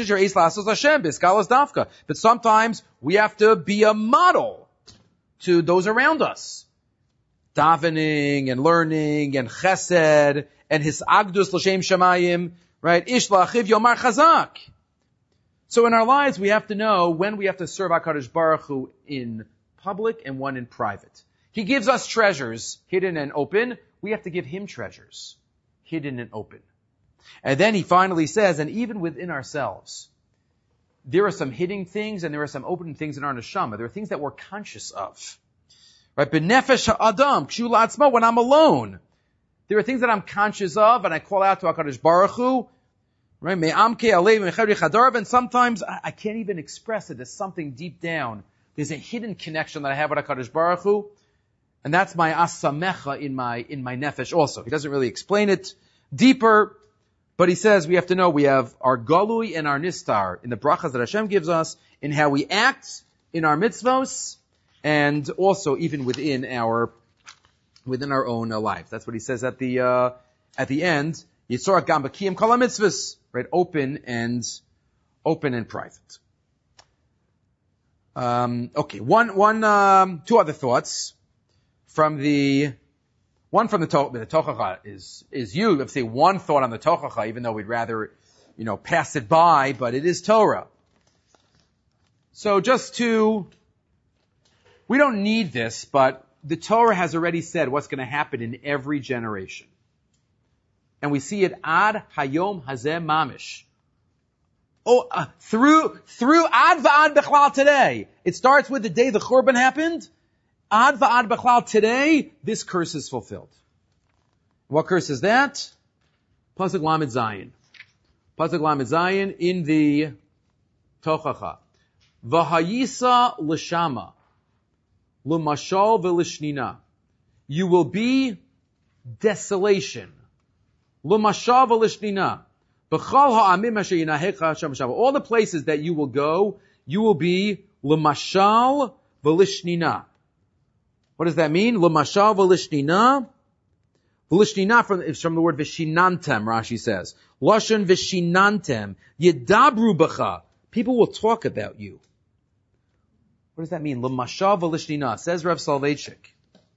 sometimes we have to be a model to those around us. Davening and learning and chesed and his agdus l'shem shamayim. Right? Ishla achiv yomar chazak. So in our lives, we have to know when we have to serve HaKadosh Baruch Hu in public and when in private. He gives us treasures, hidden and open. We have to give Him treasures, hidden and open. And then He finally says, and even within ourselves, there are some hidden things and there are some open things in our neshama. There are things that we're conscious of. Right? B'nefesh ha'adam, kshu la'atzmo, when I'm alone. There are things that I'm conscious of and I call out to HaKadosh Baruch Hu. Right? And sometimes I can't even express it. There's something deep down. There's a hidden connection that I have with HaKadosh Baruch Hu. And that's my asamecha in my nefesh also. He doesn't really explain it deeper, But he says we have to know we have our galui and our nistar in the brachas that Hashem gives us, in how we act in our mitzvos, and also even within our own lives. That's what he says at the end. Yitzorah gam b'kiyum kol mitzvos, right? Open and private. Okay, two other thoughts from the Tochacha is you. Let's say one thought on the Tochacha, even though we'd rather, pass it by, but it is Torah. So we don't need this, but the Torah has already said what's going to happen in every generation. And we see it ad hayom hazeh mamish. Through ad va'ad bechlal today. It starts with the day the Churban happened. Ad va'ad bechlal today, this curse is fulfilled. What curse is that? Pasuk Lamed Zayin. Pasuk Lamed Zayin in the Tochacha. V'hayisa l'shama. L'mashal v'lishnina. You will be desolation. L'mashal v'lishnina. All the places that you will go, you will be l'mashal v'lishnina. What does that mean? L'mashal v'lishnina. V'lishnina is from the word v'shinnantem, Rashi says. Lashon v'shinnantem. Yedabru b'cha. People will talk about you. What does that mean? L'mashal v'lishnina. Says Rav Soloveitchik.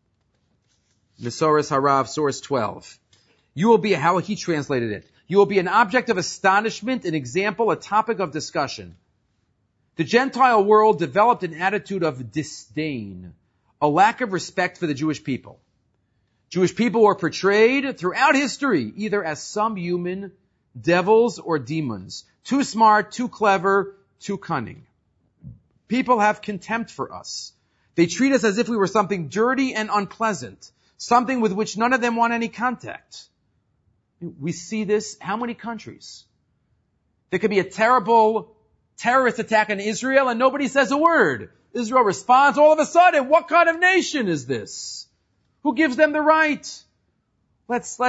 Mesoras Harav, source 12. You will be, how he translated it. You will be an object of astonishment, an example, a topic of discussion. The Gentile world developed an attitude of disdain, a lack of respect for the Jewish people. Jewish people were portrayed throughout history either as some human, devils, or demons. Too smart, too clever, too cunning. People have contempt for us. They treat us as if we were something dirty and unpleasant, something with which none of them want any contact. We see this, how many countries? There could be a terrible terrorist attack on Israel and nobody says a word. Israel responds, all of a sudden, what kind of nation is this? Who gives them the right? Let's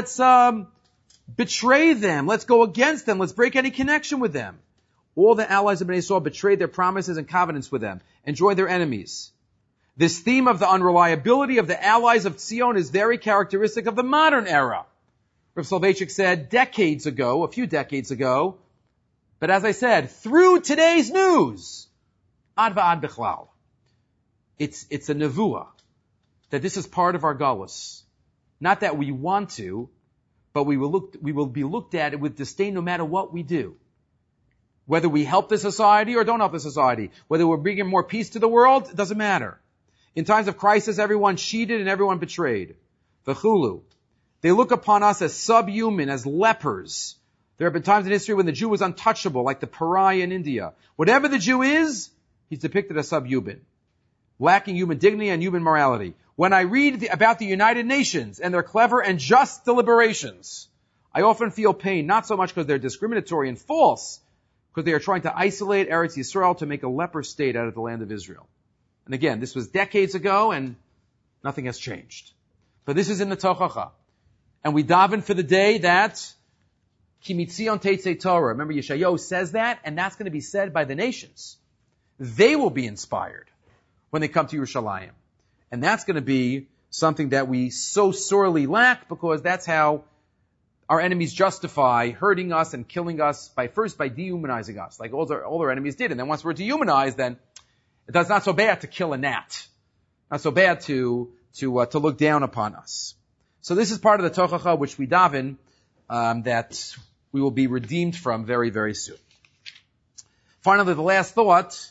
betray them. Let's go against them. Let's break any connection with them. All the allies of Bnei Yisrael betrayed their promises and covenants with them and joined their enemies. This theme of the unreliability of the allies of Zion is very characteristic of the modern era. Rav Soloveitchik said a few decades ago, but as I said, through today's news, ad va'ad bechlal. It's a nevuah, that this is part of our galus. Not that we want to, but we will be looked at with disdain no matter what we do. Whether we help the society or don't help the society, whether we're bringing more peace to the world, it doesn't matter. In times of crisis, everyone cheated and everyone betrayed. V'chulu. They look upon us as subhuman, as lepers. There have been times in history when the Jew was untouchable, like the pariah in India. Whatever the Jew is, he's depicted as subhuman, lacking human dignity and human morality. When I read about the United Nations and their clever and just deliberations, I often feel pain, not so much because they're discriminatory and false, because they are trying to isolate Eretz Yisrael to make a leper state out of the land of Israel. And again, this was decades ago and nothing has changed. But this is in the Tochacha. And we daven for the day that Ki mitzion teitzei Torah. Remember, Yeshayahu says that, and that's going to be said by the nations. They will be inspired when they come to Yerushalayim. And that's going to be something that we so sorely lack, because that's how our enemies justify hurting us and killing us by dehumanizing us, like all their enemies did. And then once we're dehumanized, then it's not so bad to kill a gnat. Not so bad to look down upon us. So this is part of the Tochacha which we daven, that we will be redeemed from very, very soon. Finally, the last thought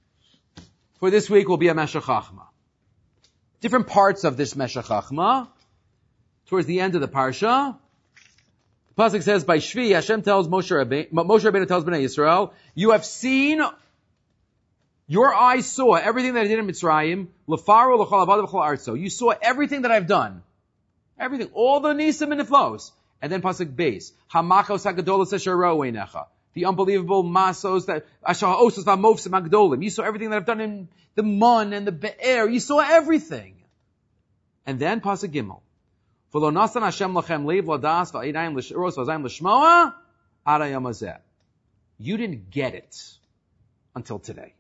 for this week will be a Meshech Chachma. Different parts of this Meshech Chachma. Towards the end of the parsha, the pasuk says, by Shvi, Hashem tells Moshe Rabbeinu tells Bnei Yisrael, you have seen, your eyes saw everything that I did in Mitzrayim, l'faro l'chol avada v'chol artzo. You saw everything that I've done. Everything, all the nisim and the flows. And then pasuk base, hamachos hagadolos asher ra'u einecha. The unbelievable masos that asher ha'osos v'amofsim hagdolim. You saw everything that I've done in the mun and the be'er. You saw everything. And then pasuk gimel, V'lo nasan Hashem lachem leiv ladas v'ayinayim l'shiros v'azayim l'shmoa ad hayom hazeh. You didn't get it until today.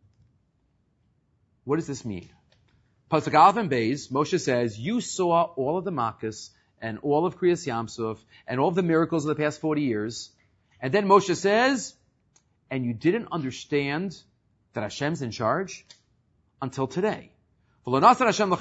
What does this mean? Pasuk Aleph and Beis, Moshe says, you saw all of the Makkos and all of Kriyas Yamsuf and all of the miracles of the past 40 years. And then Moshe says, and you didn't understand that Hashem's in charge until today. What? What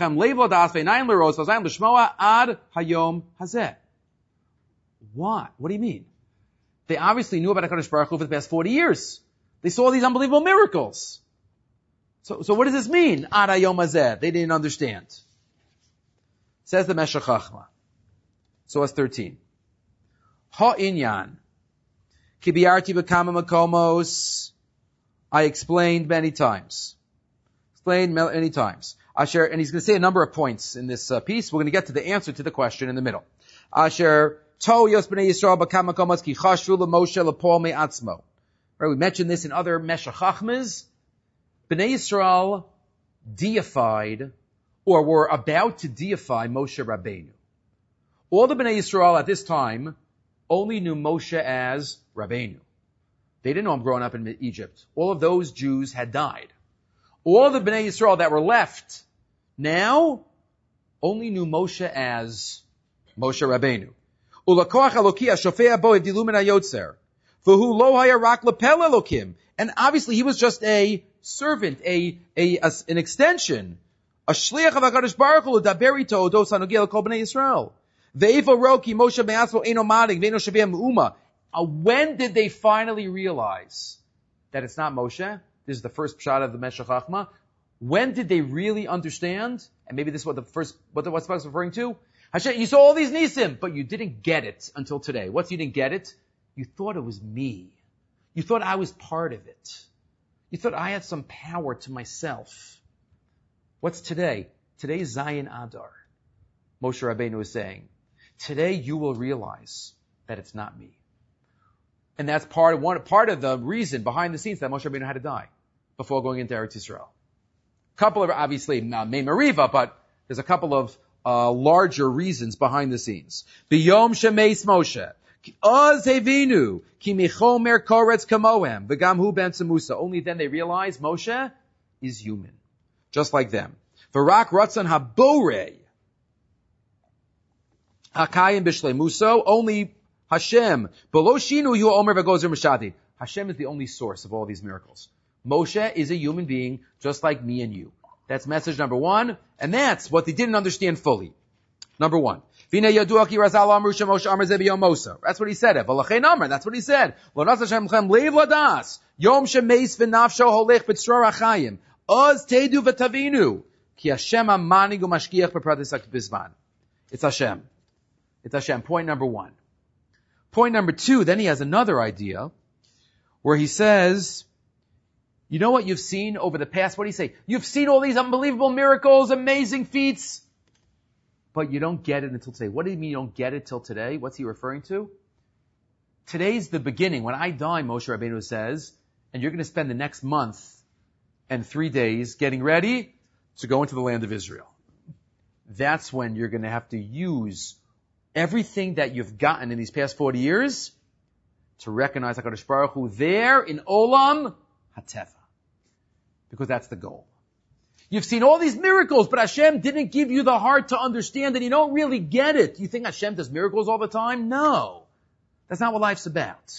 do you mean? They obviously knew about HaKadosh Baruch Hu for the past 40 years. They saw these unbelievable miracles. So what does this mean? Ad hayom hazeh. They didn't understand. Says the Meshech Chachma. So it's 13. Ha'inyan. Ki bi'arti b'kama makomos. I explained many times. Asher, and he's going to say a number of points in this piece. We're going to get to the answer to the question in the middle. Asher to yos b'nei Yisrael b'kama makomos ki chashvu l'Moshe l'pol me'atzmo. Right, we mentioned this in other Meshech Chachmas. Bnei Yisrael deified, or were about to deify Moshe Rabbeinu. All the Bnei Yisrael at this time only knew Moshe as Rabbeinu. They didn't know him growing up in Egypt. All of those Jews had died. All the Bnei Yisrael that were left now only knew Moshe as Moshe Rabbeinu. Ulakoach Eloki hashofea bo edilu min hayotzer. V'hu lo haya rak lepel Elokim. And obviously he was just a servant, an extension, a shliach of HaKadosh Baruch Hu l'daber ito odos hanogeh l'kol bnei Yisrael. Ve'evo roki Moshe me'atzmo eino madig ve'eino shaveh me'uma. When did they finally realize that it's not Moshe? This is the first pshat of the Meshech Chachma. When did they really understand? And maybe this is what the pasuk is referring to. Hashem, you saw all these nisim, but you didn't get it until today. What's you didn't get it? You thought it was me. You thought I was part of it. You thought I had some power to myself. What's today? Today's Zayin Adar. Moshe Rabbeinu is saying, today you will realize that it's not me. And that's part of the reason behind the scenes that Moshe Rabbeinu had to die before going into Eretz Yisrael. Couple of, obviously, Mei Meriva, but there's a couple of larger reasons behind the scenes. B'yom shemeis Moshe. Oz hevinu ki michomer koretz kamohem v'gam hu ben Musa. Only then they realize Moshe is human, just like them. V'rak ratzon haborei hakayim b'shlei Muso. Only Hashem. Below shinu yu omer v'gozer mishadi. Hashem is the only source of all these miracles. Moshe is a human being, just like me and you. That's message number one, and that's what they didn't understand fully. Number one. That's what he said. That's what he said. It's Hashem. It's Hashem. Point number one. Point number two, then he has another idea where he says, you know what you've seen over the past, what do you say? You've seen all these unbelievable miracles, amazing feats, but you don't get it until today. What do you mean you don't get it till today? What's he referring to? Today's the beginning. When I die, Moshe Rabbeinu says, and you're going to spend the next month and 3 days getting ready to go into the land of Israel. That's when you're going to have to use everything that you've gotten in these past 40 years to recognize HaKadosh Baruch Hu there in Olam HaTeva. Because that's the goal. You've seen all these miracles, but Hashem didn't give you the heart to understand and you don't really get it. You think Hashem does miracles all the time? No. That's not what life's about.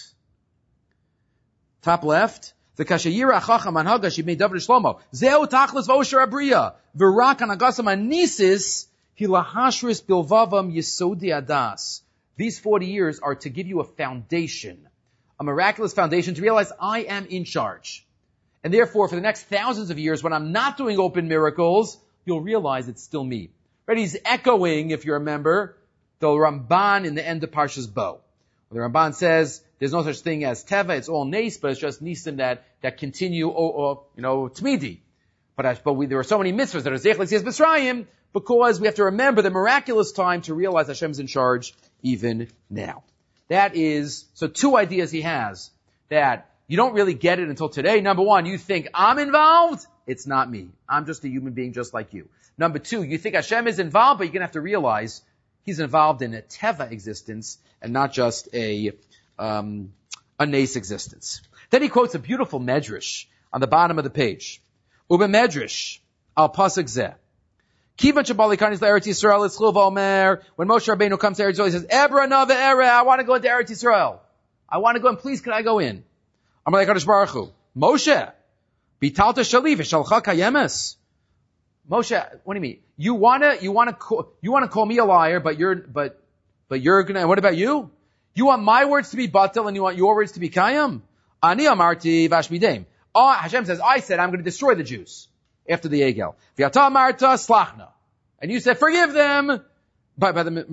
Top left. The Kashayira Chacham Anhaga Shibnei David Shlomo. Zeu Tachlis V'Osher Abriya. V'Rak Anagasam Anisis Hilahashris Bilvavam Yesodi Adas. These 40 years are to give you a foundation, a miraculous foundation to realize I am in charge. And therefore, for the next thousands of years, when I'm not doing open miracles, you'll realize it's still me. Right? He's echoing, if you remember, the Ramban in the end of Parshas Bo. The Ramban says there's no such thing as Teva, it's all Nes, but it's just Nisim that continue, Tmidi. But there are so many mitzvahs that are Zech L'Tzias B'Srayim, because we have to remember the miraculous time to realize Hashem's in charge even now. That is, so two ideas he has, that you don't really get it until today. Number one, you think I'm involved? It's not me. I'm just a human being just like you. Number two, you think Hashem is involved, but you're going to have to realize He's involved in a teva existence and not just a nes existence. Then he quotes a beautiful medrash on the bottom of the page. Ube medrash al pasuk zeh. Kivan shabali karnis le'eretz Yisrael it's chluv omer. When Moshe Rabbeinu comes to Eretz Yisrael, he says, Ebra na ve'ere, I want to go into Eretz Yisrael. I want to go in, please can I go in? Amar le'kadosh Baruch Hu, Moshe, bitalta shali v'shalcha kayemes. Moshe, what do you mean? You wanna call me a liar, but you're gonna, what about you? You want my words to be batel and you want your words to be kayam? Ani amarti vashmidem. Hashem says, I said I'm going to destroy the Jews after the Egel. V'yata amarta slachna. And you said, forgive them by the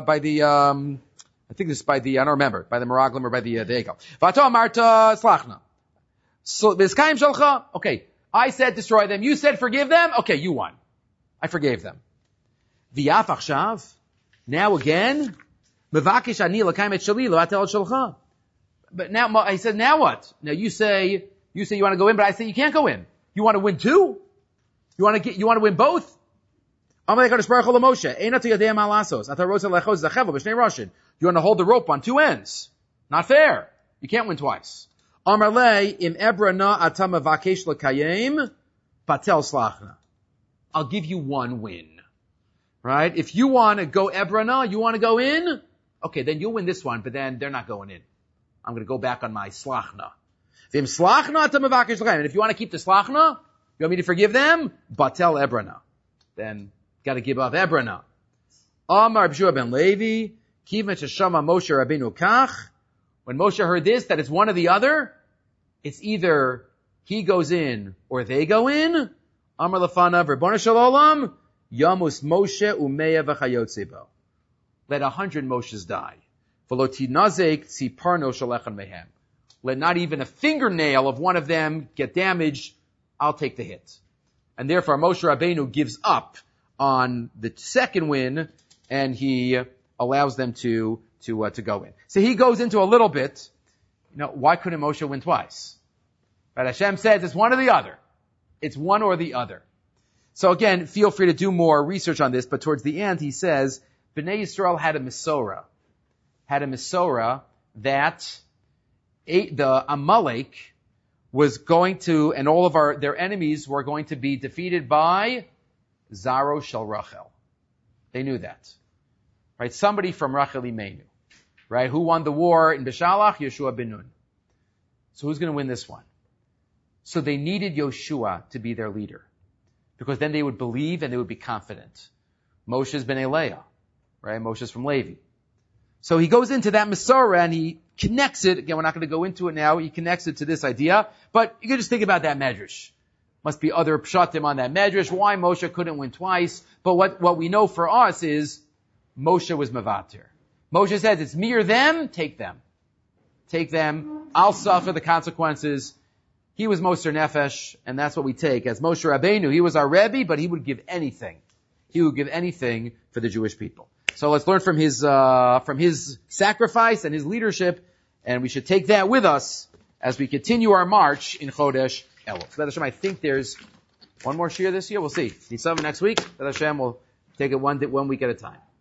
I think this is by the, I don't remember, by the Meraglim or by the Egel. V'yata amarta slachna. So, v'eskayim shalcha. Okay. I said destroy them. You said forgive them. Okay, you won. I forgave them. V'yaf achshav. Now again. Mevakish ani l'kayim et shali lo atel shalcha. But now, I said, now what? Now you say you want to go in, but I say you can't go in. You want to win too? You want to win both? You want to hold the rope on two ends. Not fair. You can't win twice. I'll give you one win. Right? If you want to go Ebrana, you want to go in? Okay, then you'll win this one, but then they're not going in. I'm going to go back on my slachna. And if you want to keep the slachna, you want me to forgive them? Batel Ebrana. Then, got to give up Ebrana. Amar B'shua ben Levi, Kivan Sheshama Moshe Rabbeinu Kach. When Moshe heard this, that it's one or the other, it's either he goes in or they go in. Amar Lefanav, Rabbona Shalom, Yamus Moshe Umeya V'chayotzebo. Let 100 Moshes die. V'lo tinazek tziparno shalechan mehem. Let not even a fingernail of one of them get damaged. I'll take the hit. And therefore Moshe Rabbeinu gives up on the second win and he allows them to go in. So he goes into a little bit, why couldn't Moshe win twice? Right? Hashem says it's one or the other. It's one or the other. So again, feel free to do more research on this, but towards the end he says, Bnei Yisrael had a Mesorah that the Amalek was going to, and all of their enemies were going to be defeated by Zaro Shel Rachel. They knew that. Right? Somebody from Rachel Imenu. Right? Who won the war in Beshalach? Yeshua ben Nun. So who's going to win this one? So they needed Yoshua to be their leader. Because then they would believe and they would be confident. Moshe's ben Eleah. Right? Moshe's from Levi. So he goes into that Mesorah and he connects it. Again, we're not going to go into it now. He connects it to this idea. But you can just think about that medrash. Must be other pshatim on that medrash. Why Moshe couldn't win twice. But what we know for us is Moshe was mevater. Moshe says, it's me or them, take them. Take them. I'll suffer the consequences. He was Moser Nefesh, and that's what we take. As Moshe Rabbeinu, he was our Rebbe, but he would give anything. He would give anything for the Jewish people. So let's learn from his sacrifice and his leadership, and we should take that with us as we continue our march in Chodesh Elul. So Hashem, I think there's one more shir this year. We'll see. Nisav next week. Hashem will take it one week at a time.